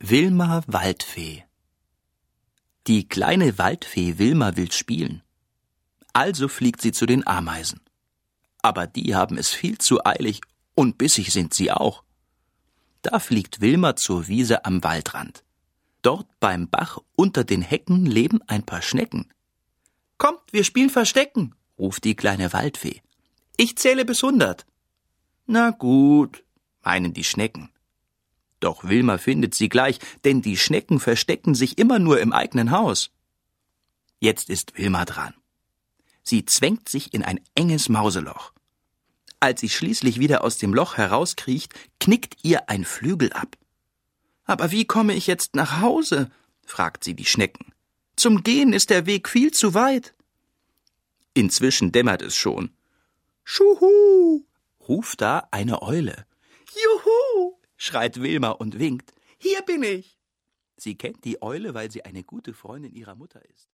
Wilma Waldfee. Die kleine Waldfee Wilma will spielen. Also fliegt sie zu den Ameisen. Aber die haben es viel zu eilig und bissig sind sie auch. Da fliegt Wilma zur Wiese am Waldrand. Dort beim Bach unter den Hecken leben ein paar Schnecken. »Kommt, wir spielen Verstecken«, ruft die kleine Waldfee. »Ich zähle bis 100. »Na gut«, meinen die Schnecken. Doch Wilma findet sie gleich, denn die Schnecken verstecken sich immer nur im eigenen Haus. Jetzt ist Wilma dran. Sie zwängt sich in ein enges Mauseloch. Als sie schließlich wieder aus dem Loch herauskriecht, knickt ihr ein Flügel ab. »Aber wie komme ich jetzt nach Hause?«, fragt sie die Schnecken. »Zum Gehen ist der Weg viel zu weit.« Inzwischen dämmert es schon. »Schuhu«, ruft da eine Eule. »Juhu«, schreit Wilma und winkt. »Hier bin ich.« Sie kennt die Eule, weil sie eine gute Freundin ihrer Mutter ist.